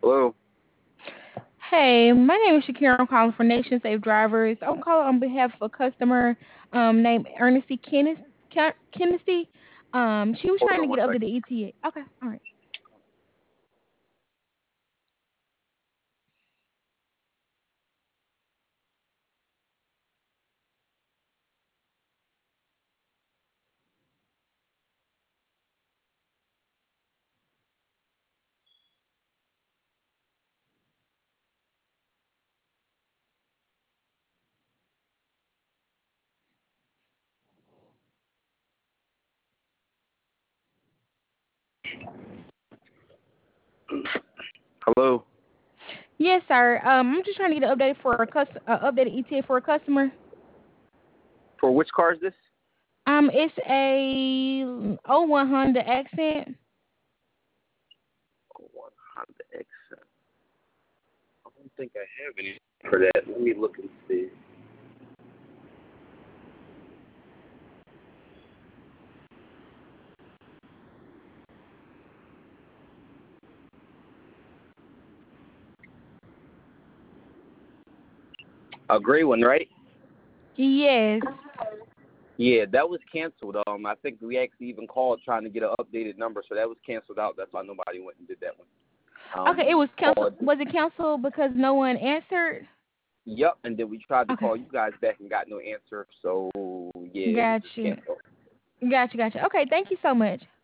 Hello. Hey, my name is Shakira. I'm calling for Nation Safe Drivers. I'm calling on behalf of a customer named Ernesty Kennedy. She was Hold trying to on one get up to second. the ETA. Okay, all right. Hello. Yes, sir. I'm just trying to get an update for updated ETA for a customer. For which car is this? It's a '01 Honda Accent. Oh, one Honda Accent. I don't think I have any for that. Let me look and see. A gray one, right? Yes. Yeah, that was canceled. I think we actually even called trying to get an updated number, so that was canceled out. That's why nobody went and did that one. Okay, it We was canceled. called. Was it canceled because no one answered? Yep, and then we tried to Okay, call you guys back and got no answer. So yeah, it was got just you. canceled. Gotcha, gotcha. Okay, thank you so much.